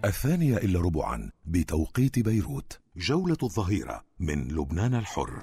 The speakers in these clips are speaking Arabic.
2:15 بتوقيت بيروت. جولة الظهيرة من لبنان الحر.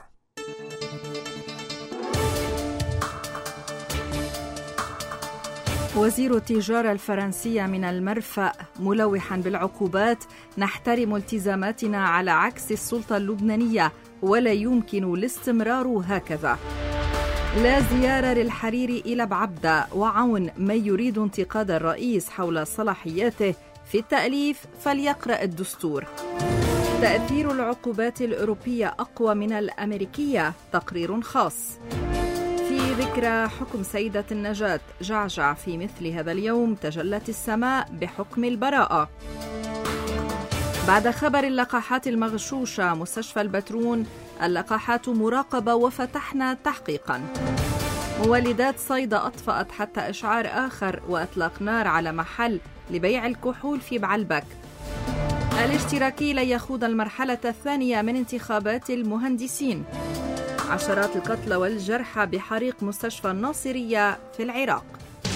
وزير التجارة الفرنسية من المرفأ ملوحا بالعقوبات: نحترم التزاماتنا على عكس السلطة اللبنانية ولا يمكن الاستمرار هكذا. لا زيارة للحريري إلى بعبدة، وعون من يريد انتقاد الرئيس حول صلاحياته في التأليف فليقرأ الدستور. تأثير العقوبات الأوروبية أقوى من الأمريكية، تقرير خاص. في ذكرى حكم سيدة النجاة جعجع في مثل هذا اليوم تجلت السماء بحكم البراءة. بعد خبر اللقاحات المغشوشة مستشفى البترون: اللقاحات مراقبة وفتحنا تحقيقا. مولدات صيدا أطفأت حتى إشعار آخر وأطلق نار على محل لبيع الكحول في بعلبك. الاشتراكي لن يخوض المرحلة الثانية من انتخابات المهندسين. عشرات القتلى والجرحى بحريق مستشفى الناصرية في العراق.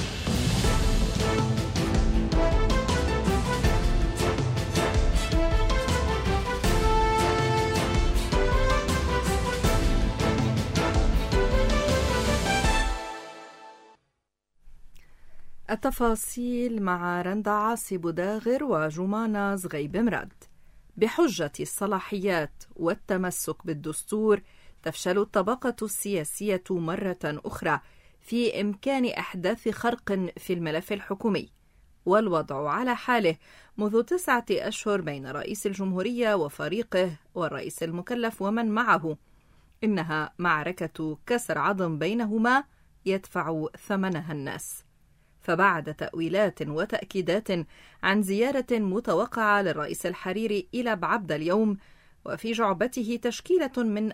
التفاصيل مع رندا عاصي بوداغر وجمانة زغيب مراد. بحجة الصلاحيات والتمسك بالدستور تفشل الطبقة السياسية مرة أخرى في إمكان إحداث خرق في الملف الحكومي، والوضع على حاله منذ 9 أشهر بين رئيس الجمهورية وفريقه والرئيس المكلف ومن معه. إنها معركة كسر عظم بينهما يدفع ثمنها الناس. فبعد تأويلات وتأكيدات عن زيارة متوقعة للرئيس الحريري إلى بعبدة اليوم، وفي جعبته تشكيلة من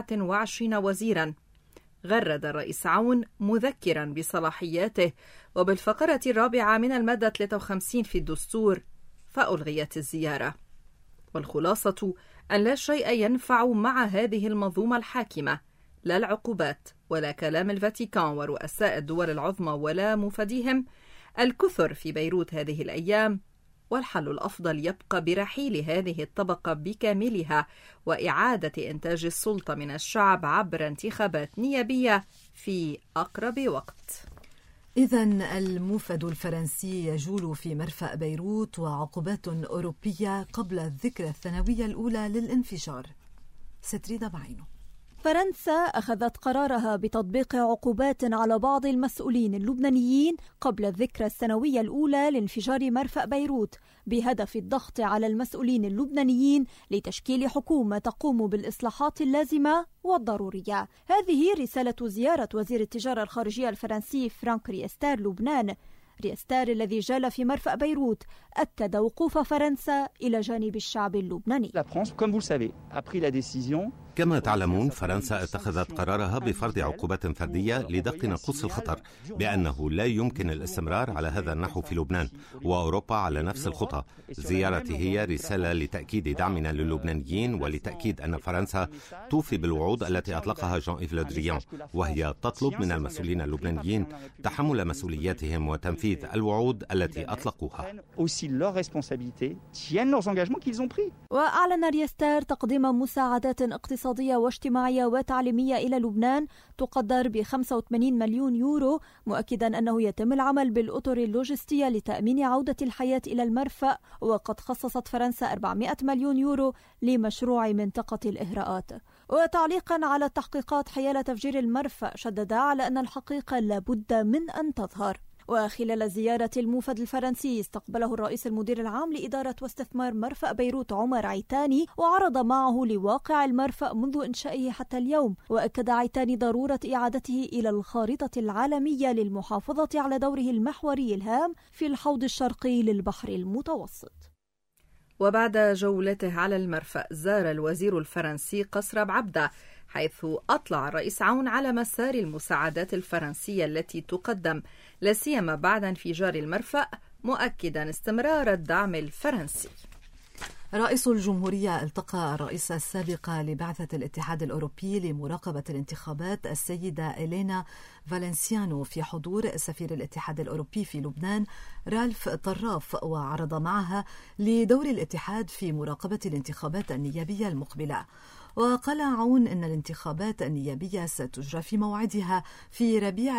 24 وزيرا، غرد الرئيس عون مذكرا بصلاحياته وبالفقرة 4 من المادة 53 في الدستور، فألغيت الزيارة. والخلاصة أن لا شيء ينفع مع هذه المنظومة الحاكمة، لا العقوبات ولا كلام الفاتيكان ورؤساء الدول العظمى ولا مفاديهم الكثر في بيروت هذه الأيام. والحل الأفضل يبقى برحيل هذه الطبقة بكاملها وإعادة إنتاج السلطة من الشعب عبر انتخابات نيابية في أقرب وقت. إذن الموفد الفرنسي يجول في مرفأ بيروت وعقوبات أوروبية قبل الذكرى الثانوية الأولى للانفجار. ستريد بعينه. فرنسا أخذت قرارها بتطبيق عقوبات على بعض المسؤولين اللبنانيين قبل الذكرى السنوية الأولى لانفجار مرفأ بيروت، بهدف الضغط على المسؤولين اللبنانيين لتشكيل حكومة تقوم بالإصلاحات اللازمة والضرورية. هذه رسالة زيارة وزير التجارة الخارجية الفرنسي فرانك ريستار لبنان. ريستار الذي جال في مرفأ بيروت أكد وقوف فرنسا إلى جانب الشعب اللبناني. كما تعلمون، فرنسا اتخذت قرارها بفرض عقوبات فردية لدق ناقوس الخطر، بأنه لا يمكن الاستمرار على هذا النحو في لبنان، وأوروبا على نفس الخطى. زيارتي هي رسالة لتأكيد دعمنا للبنانيين ولتأكيد أن فرنسا توفي بالوعود التي أطلقها جان إيف لو دريان، وهي تطلب من المسؤولين اللبنانيين تحمل مسؤولياتهم وتنفيذ الوعود التي أطلقوها. وأعلن ريستار تقديم مساعدات اقتصادية واجتماعية وتعليمية إلى لبنان تقدر ب 85 مليون يورو، مؤكدا أنه يتم العمل بالأطر اللوجستية لتأمين عودة الحياة إلى المرفأ. وقد خصصت فرنسا 400 مليون يورو لمشروع منطقة الإهراءات. وتعليقا على التحقيقات حيال تفجير المرفأ، شدد على أن الحقيقة لابد من أن تظهر. وخلال زيارة الموفد الفرنسي استقبله الرئيس المدير العام لإدارة واستثمار مرفأ بيروت عمر عيتاني، وعرض معه لواقع المرفأ منذ إنشائه حتى اليوم. وأكد عيتاني ضرورة إعادته إلى الخارطة العالمية للمحافظة على دوره المحوري الهام في الحوض الشرقي للبحر المتوسط. وبعد جولته على المرفأ زار الوزير الفرنسي قصر بعبدة، حيث أطلع الرئيس عون على مسار المساعدات الفرنسية التي تقدم لا سيما بعد انفجار المرفأ، مؤكدا استمرار الدعم الفرنسي. رئيس الجمهورية التقى الرئيس السابق لبعثة الاتحاد الأوروبي لمراقبة الانتخابات السيدة إلينا فالنسيانو في حضور سفير الاتحاد الأوروبي في لبنان رالف طراف، وعرض معها لدور الاتحاد في مراقبة الانتخابات النيابية المقبلة. وقال عون إن الانتخابات النيابية ستجرى في موعدها في ربيع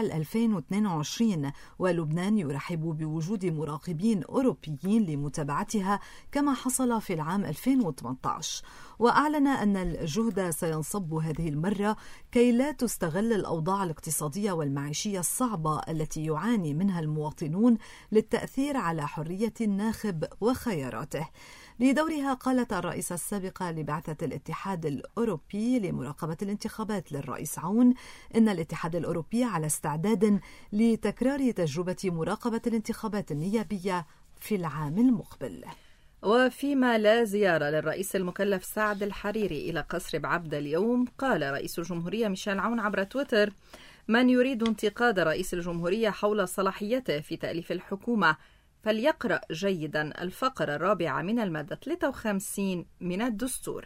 2022، ولبنان يرحب بوجود مراقبين أوروبيين لمتابعتها كما حصل في العام 2018. وأعلن أن الجهد سينصب هذه المرة كي لا تستغل الأوضاع الاقتصادية والمعيشية الصعبة التي يعاني منها المواطنون للتأثير على حرية الناخب وخياراته. بدورها قالت الرئيسة السابقة لبعثة الاتحاد الأوروبي لمراقبة الانتخابات للرئيس عون إن الاتحاد الأوروبي على استعداد لتكرار تجربة مراقبة الانتخابات النيابية في العام المقبل. وفيما لا زيارة للرئيس المكلف سعد الحريري إلى قصر بعبدة اليوم، قال رئيس الجمهورية ميشيل عون عبر تويتر: من يريد انتقاد رئيس الجمهورية حول صلاحيته في تأليف الحكومة فليقرأ جيدا الفقرة الرابعة من المادة 53 من الدستور.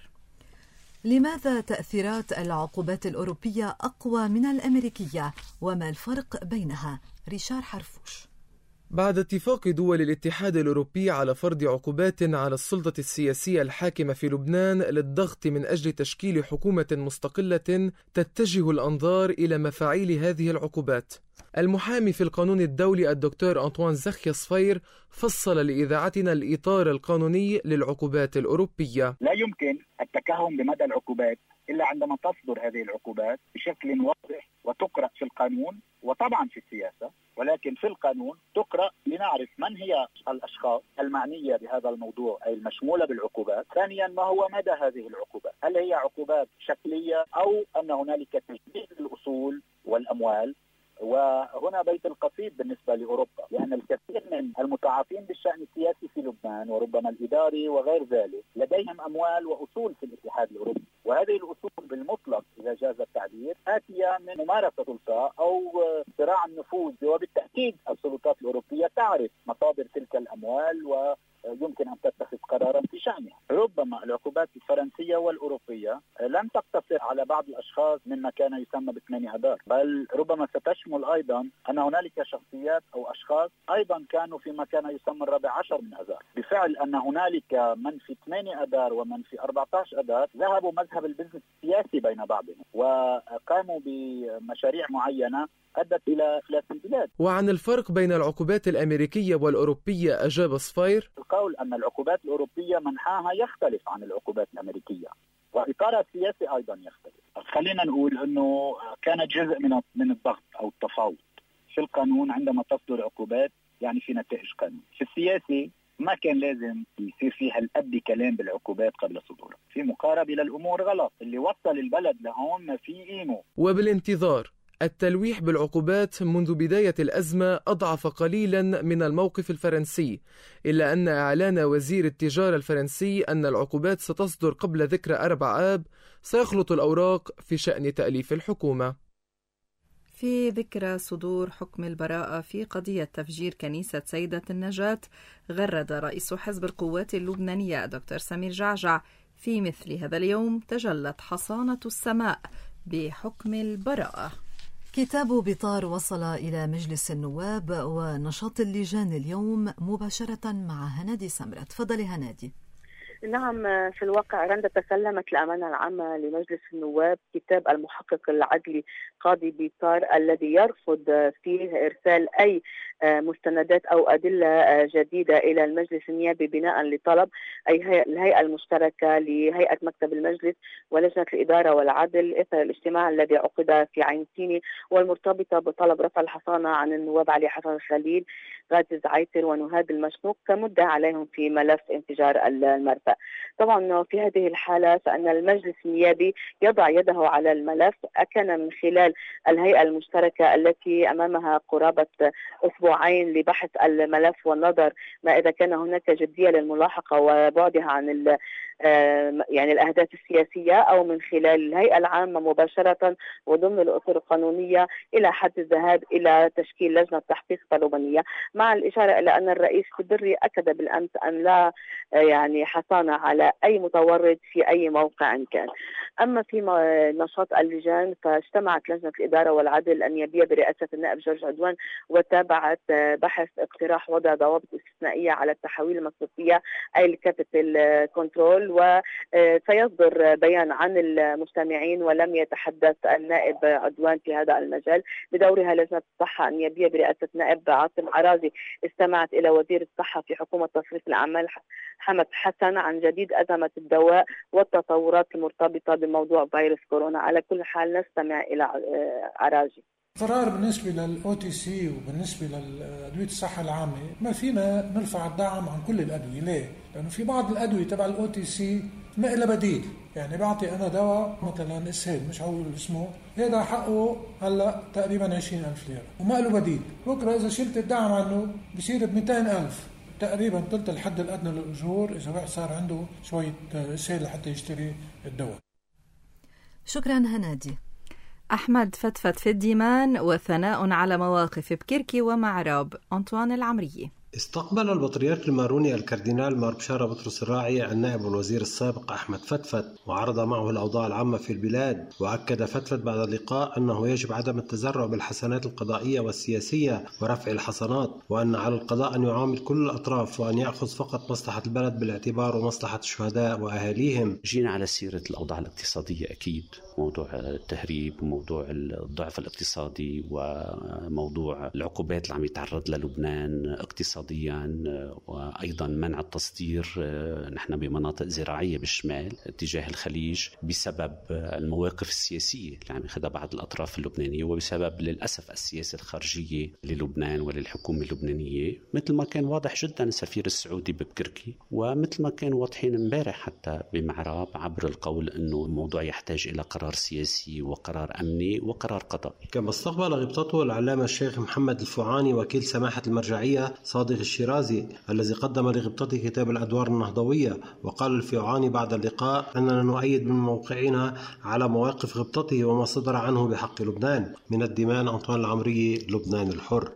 لماذا تأثيرات العقوبات الأوروبية أقوى من الأمريكية؟ وما الفرق بينها؟ ريشار حرفوش. بعد اتفاق دول الاتحاد الأوروبي على فرض عقوبات على السلطة السياسية الحاكمة في لبنان للضغط من أجل تشكيل حكومة مستقلة، تتجه الأنظار إلى مفاعيل هذه العقوبات. المحامي في القانون الدولي الدكتور أنطوان زخيا صفير فصل لإذاعتنا الإطار القانوني للعقوبات الأوروبية. لا يمكن التكهن بمدى العقوبات إلا عندما تصدر هذه العقوبات بشكل واضح وتقرأ في القانون، وطبعا في السياسة، ولكن في القانون تقرأ لنعرف من هي الأشخاص المعنية بهذا الموضوع أي المشمولة بالعقوبات. ثانيا، ما هو مدى هذه العقوبات؟ هل هي عقوبات شكلية أو أن هنالك تجديد للأصول والأموال؟ وهنا بيت القصيد بالنسبة لأوروبا، لأن الكثير من المتعاطين بالشأن السياسي في لبنان وربما الإداري وغير ذلك لديهم أموال وأصول في الاتحاد الأوروبي، وهذه الأصول بالمطلق إذا جاز التعبير آتية من ممارسة سلطة أو صراع النفوذ، وبالتأكيد السلطات الأوروبية تعرف مصادر تلك الأموال ويمكن أن تتخذ قرارا في شأنها. ربما العقوبات الفرنسية والأوروبية لن تقتصر على بعض الأشخاص مما كان يسمى ب8 أذار، بل ربما ستشمل أيضا أن هنالك شخصيات أو أشخاص أيضا كانوا فيما كان يسمى 14 من أذار. بفعل أن هنالك من في 8 أذار ومن في 14 أذار ذهبوا مذهب البزنس السياسي بين بعضهم وقاموا بمشاريع معينة أدت إلى إفلاس البلاد. وعن الفرق بين العقوبات الأمريكية والأوروبية أجاب صفير: القول أن العقوبات الأوروبية منحاها يختلف عن العقوبات الأمريكية، وإطارها السياسي أيضا يختلف. خلينا نقول أنه كان جزء من الضغط أو التفاوض في القانون عندما تصدر عقوبات، يعني في نتائج قانون. في السياسي ما كان لازم يصير فيها الأب كلام بالعقوبات قبل صدورها، في مقاربة للأمور غلط، اللي وصل البلد لهون ما في قيمه. وبالانتظار التلويح بالعقوبات منذ بداية الأزمة أضعف قليلا من الموقف الفرنسي، إلا أن إعلان وزير التجارة الفرنسي أن العقوبات ستصدر قبل ذكرى 4 آب سيخلط الأوراق في شأن تأليف الحكومة. في ذكرى صدور حكم البراءة في قضية تفجير كنيسة سيدة النجاة، غرد رئيس حزب القوات اللبنانية دكتور سمير جعجع: في مثل هذا اليوم تجلت حصانة السماء بحكم البراءة. كتاب بطار وصل إلى مجلس النواب ونشاط اللجان اليوم مباشرة مع هنادي سمرة. تفضلي هنادي. نعم، في الواقع رندا تسلمت الأمانة العامة لمجلس النواب كتاب المحقق العدلي قاضي بيطار الذي يرفض فيه إرسال أي مستندات أو أدلة جديدة إلى المجلس النيابي بناء لطلب أي الهيئة المشتركة لهيئة مكتب المجلس ولجنة الإدارة والعدل إثر الاجتماع الذي عقد في عين سيني والمرتبطة بطلب رفع الحصانة عن النواب علي حسن الخليل، غازي زعيتر ونهاد المشنوق كمدة عليهم في ملف انفجار المرفأ. طبعا في هذه الحالة فإن المجلس النيابي يضع يده على الملف، كان من خلال الهيئة المشتركة التي أمامها قرابة أسبوعين لبحث الملف والنظر ما إذا كان هناك جدية للملاحقة وبعدها عن يعني الأهداف السياسية أو من خلال الهيئة العامة مباشرة وضمن الأطر القانونية إلى حد الذهاب إلى تشكيل لجنة تحقيق طالبانية، مع الإشارة إلى أن الرئيس الدري أكد بالأمس أن لا يعني حصانة على أي متورط في أي موقع كان. أما في نشاط اللجان فاجتمعت لجنة الإدارة والعدل النيابية برئاسة النائب جورج عدوان وتابعت بحث اقتراح وضع ضوابط استثنائية على التحويل المصرفية أي الكابيتال كنترول، وسيصدر بيان عن المستمعين. ولم يتحدث النائب عدوان في هذا المجال. بدورها لجنة الصحة النيابية برئاسة النائب عاصم عرازي استمعت إلى وزير الصحة في حكومة تصريف الأعمال حمد حسن عن جديد أزمة الدواء والتطورات المرتبطة بموضوع فيروس كورونا. على كل حال نستمع إلى عراجي. قرار بالنسبة للOTC وبالنسبة للأدوية الصحة العامة ما فينا نرفع الدعم عن كل الأدوية. ليه؟ لأنه في بعض الأدوية تبع الOTC ما إلا بديل. يعني بعطي أنا دواء مثلا إسهال مش هقول اسمه، هذا حقه هلأ تقريبا 20,000 ليرة وما له بديل. بكرة إذا شلت الدعم عنه بصير ب200,000 تقريبا، ثلث الحد الأدنى للأجور إذا واحد صار عنده شوية إسهال لحتى يشتري الدواء. شكرا هنادي. أحمد فتفت في الديمان وثناء على مواقف بكركي ومعراب. أنطوان العمرية. استقبل البطريرك الماروني الكاردينال مار بشارة بطرس الراعي النائب والوزير السابق أحمد فتفت وعرض معه الأوضاع العامة في البلاد. وأكد فتفت بعد اللقاء أنه يجب عدم التزرع بالحسنات القضائية والسياسية ورفع الحصانات، وأن على القضاء أن يعامل كل الأطراف وأن يأخذ فقط مصلحة البلد بالاعتبار ومصلحة الشهداء وأهاليهم. جينا على سيرة الأوضاع الاقتصادية، أكيد موضوع التهريب وموضوع الضعف الاقتصادي وموضوع العقوبات اللي عم يتعرض للبنان اقتصاديا، وأيضا منع التصدير. نحن بمناطق زراعية بالشمال اتجاه الخليج بسبب المواقف السياسية اللي عم ياخذها بعض الأطراف اللبنانية، وبسبب للأسف السياسة الخارجية للبنان وللحكومة اللبنانية، مثل ما كان واضح جدا السفير السعودي ببكركي، ومثل ما كان واضحين امبارح حتى بمعراب عبر القول أنه الموضوع يحتاج إلى قرار سياسي وقرار أمني وقرار قضائي. كما استقبل غبطته العلامة الشيخ محمد الفوعاني وكيل سماحة المرجعية صادق الشيرازي الذي قدم لغبطته كتاب الأدوار النهضوية. وقال الفوعاني بعد اللقاء أننا نؤيد من موقعنا على مواقف غبطته وما صدر عنه بحق لبنان. من الديمان أنطوان العمري، لبنان الحر.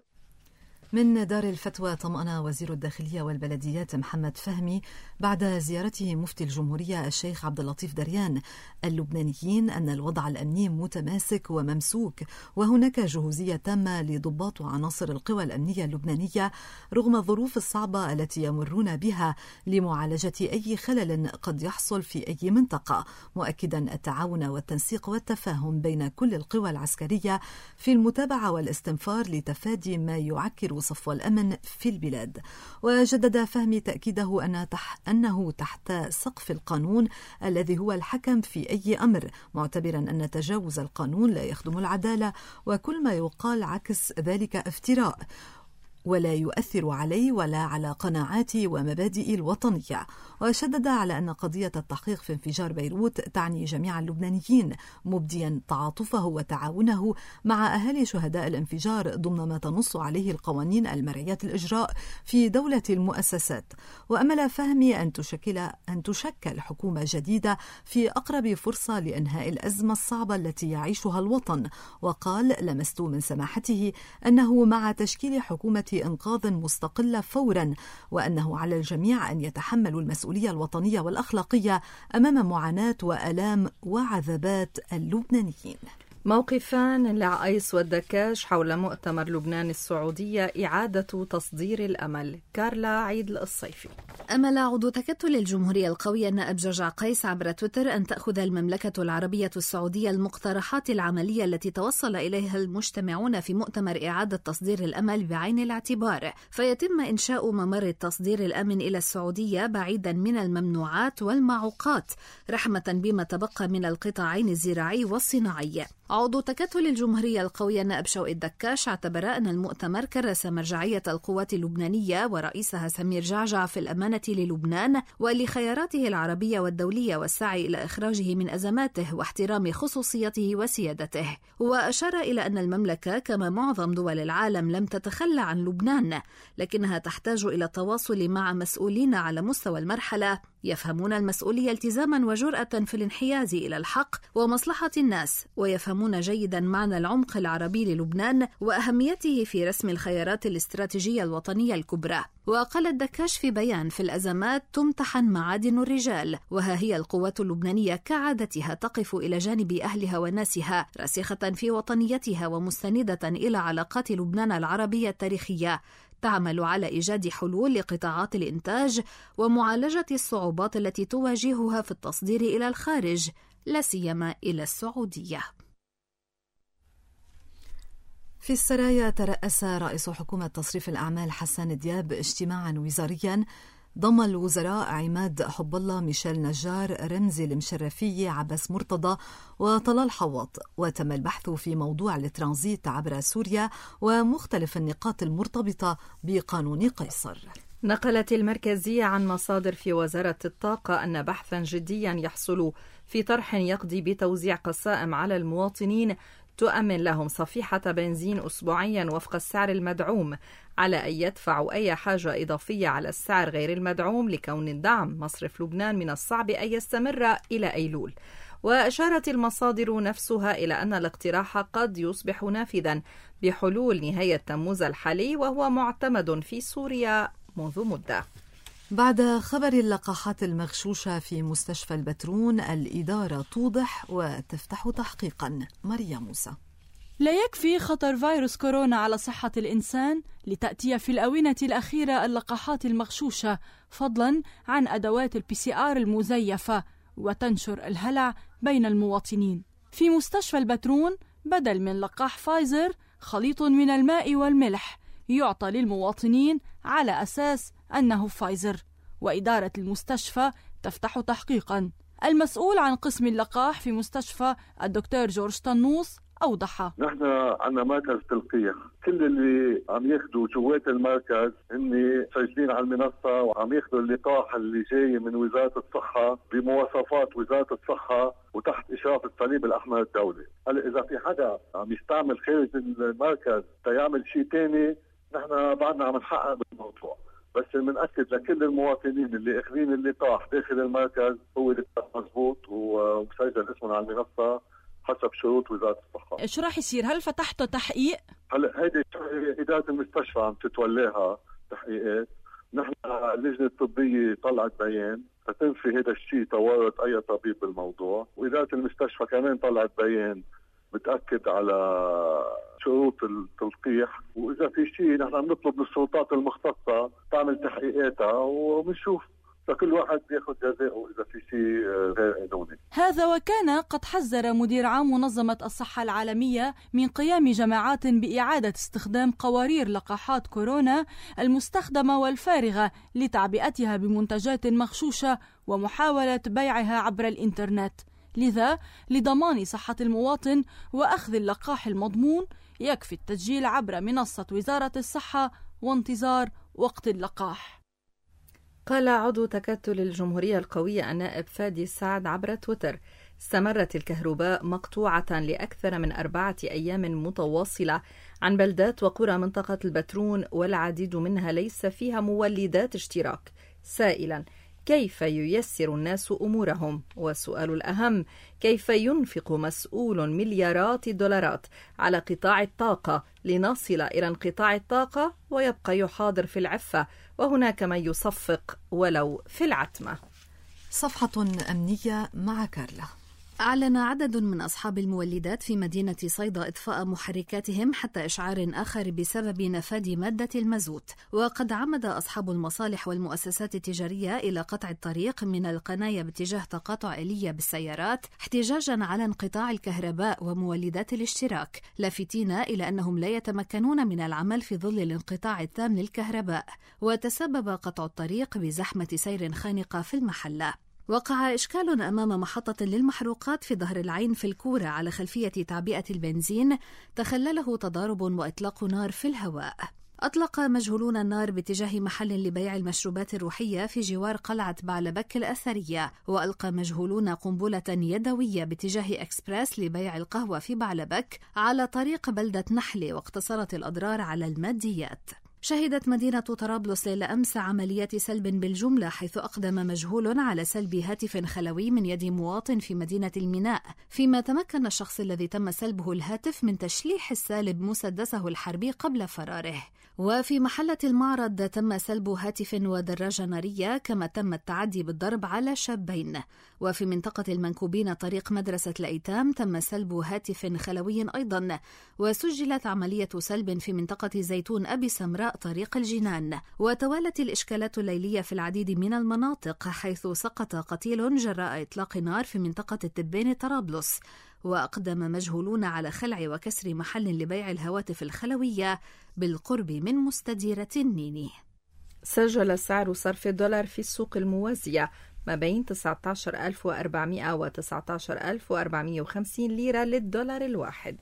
من دار الفتوى طمأن وزير الداخلية والبلديات محمد فهمي بعد زيارته مفتي الجمهورية الشيخ عبد اللطيف دريان اللبنانيين أن الوضع الأمني متماسك وممسوك، وهناك جهوزية تامة لضباط وعناصر القوى الأمنية اللبنانية رغم الظروف الصعبة التي يمرون بها لمعالجة أي خلل قد يحصل في أي منطقة، مؤكدا التعاون والتنسيق والتفاهم بين كل القوى العسكرية في المتابعة والاستنفار لتفادي ما يعكر صفو الأمن في البلاد. وجدد فهمي تأكيده أنه تحت سقف القانون الذي هو الحكم في أي أمر، معتبرا أن تجاوز القانون لا يخدم العدالة، وكل ما يقال عكس ذلك افتراء ولا يؤثر عليه ولا على قناعاتي ومبادئي الوطنية. وشدد على أن قضية التحقيق في انفجار بيروت تعني جميع اللبنانيين، مبديا تعاطفه وتعاونه مع أهالي شهداء الانفجار ضمن ما تنص عليه القوانين المرعية الإجراء في دولة المؤسسات. وأمل فهمي أن تشكل حكومة جديدة في أقرب فرصة لإنهاء الأزمة الصعبة التي يعيشها الوطن. وقال: لمست من سماحته أنه مع تشكيل حكومة إنقاذ مستقلة فورا، وأنه على الجميع أن يتحملوا المسؤولية الوطنية والأخلاقية أمام معاناة وآلام وعذابات اللبنانيين. موقفان لعائس والدكاش حول مؤتمر لبنان السعودية إعادة تصدير الأمل. كارلا عيد الصيفي. أمل عضو تكتل الجمهورية القوية النائب جورج عقيس عبر تويتر أن تأخذ المملكة العربية السعودية المقترحات العملية التي توصل إليها المجتمعون في مؤتمر إعادة تصدير الأمل بعين الاعتبار، فيتم إنشاء ممر التصدير الآمن إلى السعودية بعيدا من الممنوعات والمعوقات، رحمة بما تبقى من القطاعين الزراعي والصناعي. عضو تكتل الجمهورية القوية النائب شوقي الدكاش اعتبر أن المؤتمر كرس مرجعية القوات اللبنانية ورئيسها سمير جعجع في الأمانة للبنان ولخياراته العربية والدولية والسعي إلى إخراجه من أزماته واحترام خصوصيته وسيادته. وأشار إلى أن المملكة كما معظم دول العالم لم تتخلى عن لبنان، لكنها تحتاج إلى التواصل مع مسؤولين على مستوى المرحلة يفهمون المسؤولية التزاما وجرأة في الانحياز إلى الحق ومصلحة الناس، ويفهمون جيدا معنى العمق العربي للبنان وأهميته في رسم الخيارات الاستراتيجية الوطنية الكبرى. وقال الدكاش في بيان: في الأزمات تمتحن معادن الرجال، وها هي القوات اللبنانية كعادتها تقف إلى جانب أهلها وناسها، راسخة في وطنيتها ومستندة إلى علاقات لبنان العربية التاريخية، تعمل على إيجاد حلول لقطاعات الإنتاج ومعالجة الصعوبات التي تواجهها في التصدير إلى الخارج، لا سيما إلى السعودية. في السرايا ترأس رئيس حكومة تصريف الأعمال حسان دياب اجتماعا وزاريا ضم الوزراء عماد حب الله، ميشيل نجار، رمزي المشرفي، عباس مرتضى وطلال حواط، وتم البحث في موضوع الترانزيت عبر سوريا ومختلف النقاط المرتبطة بقانون قيصر. نقلت المركزية عن مصادر في وزارة الطاقة أن بحثا جديا يحصل في طرح يقضي بتوزيع قسائم على المواطنين تؤمن لهم صفيحة بنزين أسبوعيا وفق السعر المدعوم، على أن يدفعوا أي حاجة إضافية على السعر غير المدعوم، لكون الدعم مصرف لبنان من الصعب أن يستمر إلى أيلول. وأشارت المصادر نفسها إلى أن الاقتراح قد يصبح نافذا بحلول نهاية تموز الحالي، وهو معتمد في سوريا منذ مدة. بعد خبر اللقاحات المغشوشة في مستشفى البترون، الإدارة توضح وتفتح تحقيقا. ماريا موسى. لا يكفي خطر فيروس كورونا على صحة الإنسان لتأتي في الآونة الأخيرة اللقاحات المغشوشة، فضلا عن أدوات الPCR المزيفة، وتنشر الهلع بين المواطنين. في مستشفى البترون بدل من لقاح فايزر خليط من الماء والملح يعطى للمواطنين على أساس أنه فايزر، وإدارة المستشفى تفتح تحقيقا. المسؤول عن قسم اللقاح في مستشفى الدكتور جورج طنوس أوضح: نحن عندنا مركز تلقيح، كل اللي عم ياخذوا جوات المركز هن سجلين على المنصة وعم ياخذوا اللقاح اللي جاي من وزارة الصحة بمواصفات وزارة الصحة وتحت إشراف الصليب الأحمر الدولي. هلا إذا في حدا عم يستعمل خارج المركز تيعمل شيء تاني، نحن بعدنا عم نحقق بالموضوع، بس بنأكد لكل المواطنين اللي اخذين اللقاح داخل المركز هو لقاح مضبوط ومسجل اسمهم على المنصة حسب شروط وزارة الصحة. شو راح يصير؟ هل فتحتوا تحقيق؟ هلا هيدي إدارة المستشفى عم تتولاها تحقيقات. نحن اللجنة الطبية طلعت بيان فتنفي هذا الشيء تورط أي طبيب بالموضوع، وإدارة المستشفى كمان طلعت بيان بتأكد على شروط التلقيح، وإذا في شيء نحن عم نطلب للسلطات المختصة تعمل تحقيقاتها وبنشوف فكل واحد ياخذ جزاءه إذا في شيء غير قانوني. هذا وكان قد حذر مدير عام منظمة الصحة العالمية من قيام جماعات بإعادة استخدام قوارير لقاحات كورونا المستخدمة والفارغة لتعبئتها بمنتجات مغشوشة ومحاولة بيعها عبر الإنترنت. لذا لضمان صحة المواطن وأخذ اللقاح المضمون يكفي التسجيل عبر منصة وزارة الصحة وانتظار وقت اللقاح. قال عضو تكتل الجمهورية القوية النائب فادي السعد عبر تويتر: استمرت الكهرباء مقطوعة لأكثر من 4 أيام متواصلة عن بلدات وقرى منطقة البترون، والعديد منها ليس فيها مولدات اشتراك، سائلا كيف ييسر الناس أمورهم؟ والسؤال الأهم: كيف ينفق مسؤول مليارات الدولارات على قطاع الطاقة لنصل إلى انقطاع الطاقة ويبقى يحاضر في العفة، وهناك من يصفق ولو في العتمة؟ صفحة أمنية مع كارلا. أعلن عدد من أصحاب المولدات في مدينة صيدا إطفاء محركاتهم حتى إشعار آخر بسبب نفاذ مادة المازوت. وقد عمد أصحاب المصالح والمؤسسات التجارية إلى قطع الطريق من القنايا باتجاه تقاطع إيليا بالسيارات احتجاجا على انقطاع الكهرباء ومولدات الاشتراك، لافتين إلى أنهم لا يتمكنون من العمل في ظل الانقطاع التام للكهرباء. وتسبب قطع الطريق بزحمة سير خانقة في المحلة. وقع إشكال أمام محطة للمحروقات في ظهر العين في الكورة على خلفية تعبئة البنزين تخلله تضارب وإطلاق نار في الهواء. أطلق مجهولون النار باتجاه محل لبيع المشروبات الروحية في جوار قلعة بعلبك الأثرية، وألقى مجهولون قنبلة يدوية باتجاه إكسبريس لبيع القهوة في بعلبك على طريق بلدة نحلة، واقتصرت الأضرار على الماديات. شهدت مدينة طرابلس ليلة أمس عمليات سلب بالجملة، حيث أقدم مجهول على سلب هاتف خلوي من يد مواطن في مدينة الميناء، فيما تمكن الشخص الذي تم سلبه الهاتف من تشليح السالب مسدسه الحربي قبل فراره. وفي محلة المعرض تم سلب هاتف ودراجة نارية، كما تم التعدي بالضرب على شابين. وفي منطقة المنكوبين طريق مدرسة الأيتام تم سلب هاتف خلوي أيضا، وسجلت عملية سلب في منطقة زيتون أبي سمراء طريق الجنان. وتوالت الإشكالات الليلية في العديد من المناطق، حيث سقط قتيل جراء إطلاق نار في منطقة التبين طرابلس، وأقدم مجهولون على خلع وكسر محل لبيع الهواتف الخلوية بالقرب من مستديرة النيني. سجل سعر صرف الدولار في السوق الموازية ما بين 19,400 و 19,450 ليرة للدولار الواحد.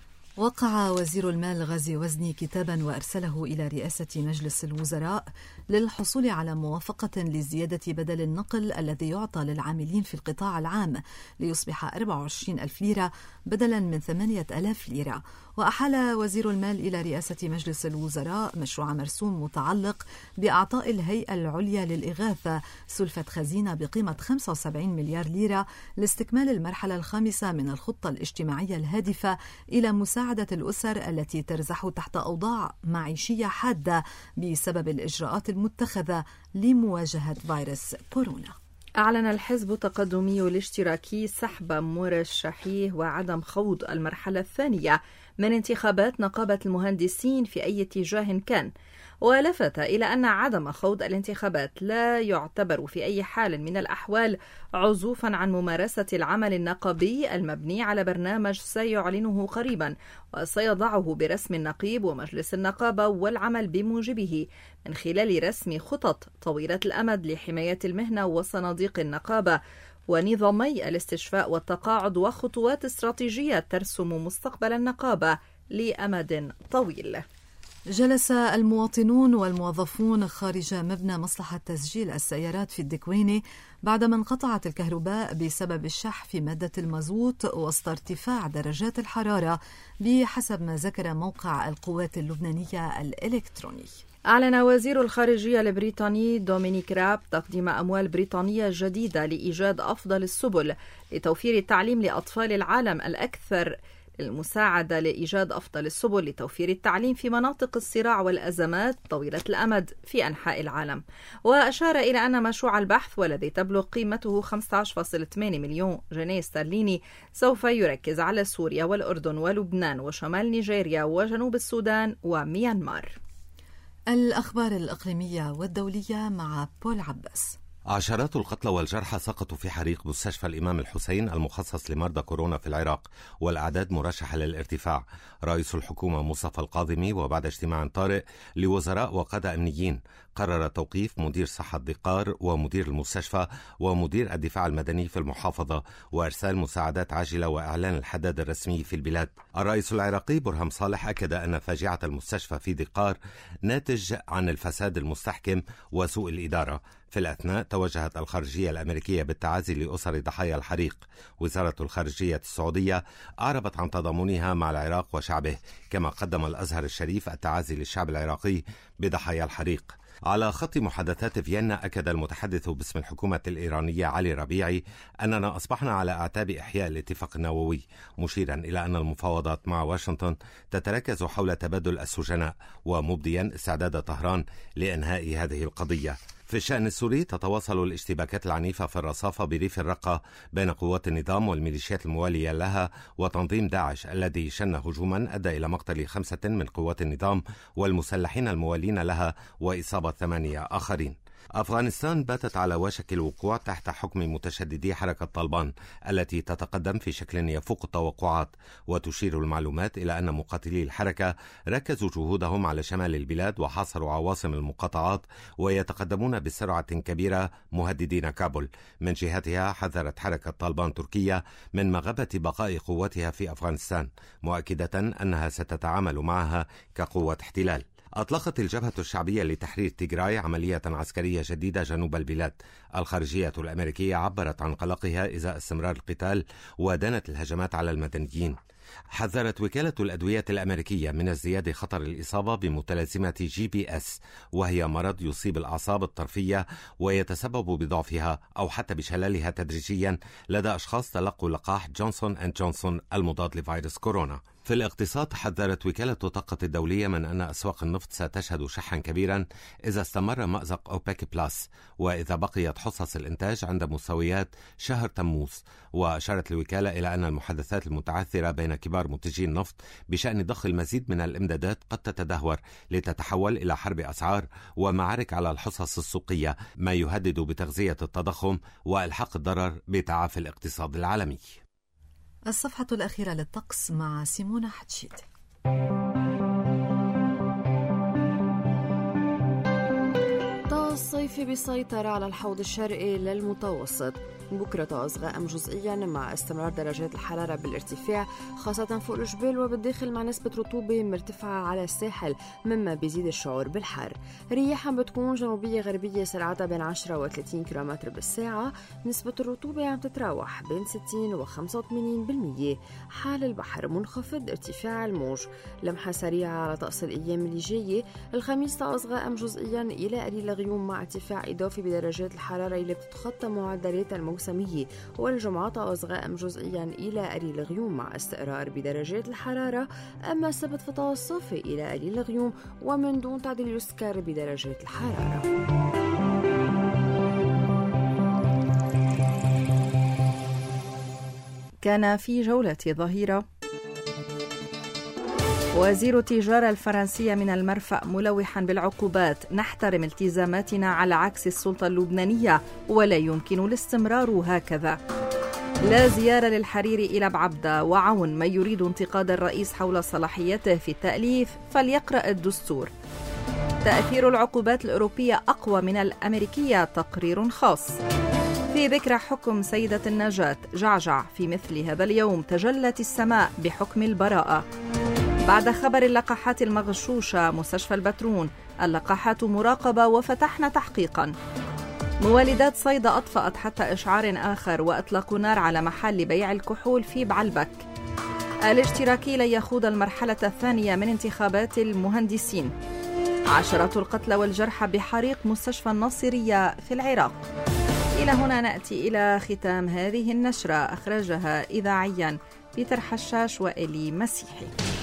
وقع وزير المال غازي وزني كتابا وأرسله إلى رئاسة مجلس الوزراء للحصول على موافقة لزيادة بدل النقل الذي يعطى للعاملين في القطاع العام ليصبح 24,000 ليرة بدلا من 8,000 ليرة. وأحال وزير المال إلى رئاسة مجلس الوزراء مشروع مرسوم متعلق بإعطاء الهيئة العليا للإغاثة سلفة خزينة بقيمة 75 مليار ليرة لاستكمال المرحلة الخامسة من الخطة الاجتماعية الهادفة إلى مساعدة الأسر التي ترزح تحت أوضاع معيشية حادة بسبب الإجراءات المتخذة لمواجهة فيروس كورونا. أعلن الحزب التقدمي الاشتراكي سحب مرشحيه وعدم خوض المرحلة الثانية من انتخابات نقابة المهندسين في أي اتجاه كان، ولفت إلى أن عدم خوض الانتخابات لا يعتبر في أي حال من الأحوال عزوفا عن ممارسة العمل النقابي المبني على برنامج سيعلنه قريبا وسيضعه برسم النقيب ومجلس النقابة والعمل بموجبه من خلال رسم خطط طويلة الأمد لحماية المهنة وصناديق النقابة ونظامي الاستشفاء والتقاعد وخطوات استراتيجية ترسم مستقبل النقابة لأمد طويل. جلس المواطنون والموظفون خارج مبنى مصلحة تسجيل السيارات في الدكوينة بعدما انقطعت الكهرباء بسبب الشح في مادة المازوت وسط ارتفاع درجات الحرارة بحسب ما ذكر موقع القوات اللبنانية الإلكتروني. أعلن وزير الخارجية البريطاني دومينيك راب تقديم أموال بريطانية جديدة لإيجاد أفضل السبل لتوفير التعليم لأطفال العالم الأكثر، المساعدة لإيجاد أفضل السبل لتوفير التعليم في مناطق الصراع والأزمات طويلة الأمد في أنحاء العالم. وأشار إلى أن مشروع البحث والذي تبلغ قيمته 15.8 مليون جنيه استرليني سوف يركز على سوريا والأردن ولبنان وشمال نيجيريا وجنوب السودان وميانمار. الأخبار الإقليمية والدولية مع بول عباس. عشرات القتلى والجرحى سقطوا في حريق مستشفى الإمام الحسين المخصص لمرضى كورونا في العراق، والأعداد مرشحة للارتفاع. رئيس الحكومة مصطفى القاضمي وبعد اجتماع طارئ لوزراء وقادة أمنيين قرر توقيف مدير صحة دقار ومدير المستشفى ومدير الدفاع المدني في المحافظة وإرسال مساعدات عاجلة وإعلان الحداد الرسمي في البلاد. الرئيس العراقي برهم صالح أكد أن فاجعة المستشفى في دقار ناتج عن الفساد المستحكم وسوء الإدارة. في الأثناء توجهت الخارجية الأمريكية بالتعازي لأسر ضحايا الحريق. وزارة الخارجية السعودية أعربت عن تضامنها مع العراق وشعبه، كما قدم الأزهر الشريف التعازي للشعب العراقي بضحايا الحريق. على خط محادثات فيينا أكد المتحدث باسم الحكومة الإيرانية علي ربيعي أننا أصبحنا على أعتاب إحياء الاتفاق النووي، مشيرا إلى أن المفاوضات مع واشنطن تتركز حول تبادل السجناء، ومبديا استعداد طهران لإنهاء هذه القضية. في الشأن السوري تتواصل الاشتباكات العنيفة في الرصافة بريف الرقة بين قوات النظام والميليشيات الموالية لها وتنظيم داعش الذي شن هجوما أدى إلى مقتل 5 من قوات النظام والمسلحين الموالين لها وإصابة 8 آخرين. أفغانستان باتت على وشك الوقوع تحت حكم متشددي حركة طالبان التي تتقدم في شكل يفوق التوقعات، وتشير المعلومات إلى أن مقاتلي الحركة ركزوا جهودهم على شمال البلاد وحاصروا عواصم المقاطعات ويتقدمون بسرعة كبيرة مهددين كابول. من جهتها حذرت حركة طالبان تركيا من مغبة بقاء قوتها في أفغانستان، مؤكدة أنها ستتعامل معها كقوة احتلال. أطلقت الجبهة الشعبية لتحرير تيغراي عملية عسكرية جديدة جنوب البلاد. الخارجية الأمريكية عبرت عن قلقها إزاء استمرار القتال ودانت الهجمات على المدنيين. حذرت وكالة الأدوية الأمريكية من ازدياد خطر الإصابة بمتلازمة GPS، وهي مرض يصيب الأعصاب الطرفية ويتسبب بضعفها أو حتى بشللها تدريجيا لدى أشخاص تلقوا لقاح جونسون أند جونسون المضاد لفيروس كورونا. في الاقتصاد حذرت وكالة الطاقة الدولية من أن أسواق النفط ستشهد شحا كبيرا إذا استمر مأزق أوبك بلاس، وإذا بقيت حصص الإنتاج عند مستويات شهر تموز. وأشارت الوكالة إلى أن المحادثات المتعثرة بين كبار منتجي النفط بشأن ضخ المزيد من الإمدادات قد تتدهور لتتحول إلى حرب أسعار ومعارك على الحصص السوقية، ما يهدد بتغذية التضخم وإلحاق الضرر بتعافي الاقتصاد العالمي. الصفحة الأخيرة للطقس مع سيمونة حتشيد. الصيف بيسيطر على الحوض الشرقي للمتوسط. بكرة طقس غائم جزئيا مع استمرار درجات الحرارة بالارتفاع خاصة فوق الجبال وبالداخل مع نسبة رطوبة مرتفعة على الساحل مما بيزيد الشعور بالحر. رياح بتكون جنوبية غربية سرعتها بين 10 و 30 كم بالساعة. نسبة الرطوبة عم تتراوح بين 60 و 85%. حال البحر منخفض ارتفاع الموج. لمحة سريعة على طقس الأيام اللي جاية. الخميس طقس غائم جزئيا إلى قليل غيوم مع ارتفاع إضافي بدرجات الحرارة اللي بتتخطى معدلات الموسمية. والجمعة طقس غائم جزئيا إلى قليل غيوم مع استقرار بدرجات الحرارة. أما السبت فطقس صافي إلى قليل غيوم ومن دون تعديل يسكر بدرجات الحرارة. كان في جولة ظهيرة وزير التجارة الفرنسية من المرفأ ملوحا بالعقوبات: نحترم التزاماتنا على عكس السلطة اللبنانية ولا يمكن الاستمرار هكذا. لا زيارة للحريري إلى بعبدة وعون من يريد انتقاد الرئيس حول صلاحيته في التأليف فليقرأ الدستور. تأثير العقوبات الأوروبية أقوى من الأمريكية، تقرير خاص. في ذكرى حكم سيدة النجاة جعجع في مثل هذا اليوم تجلت السماء بحكم البراءة. بعد خبر اللقاحات المغشوشة مستشفى البترون: اللقاحات مراقبة وفتحنا تحقيقا. موالدات صيدا أطفأت حتى إشعار آخر وأطلقوا نار على محل لبيع الكحول في بعلبك. الاشتراكي لن يخوض المرحلة الثانية من انتخابات المهندسين. عشرات القتلى والجرحى بحريق مستشفى الناصرية في العراق. إلى هنا نأتي إلى ختام هذه النشرة، أخرجها إذاعيا بيتر حشاش وإلي مسيحي.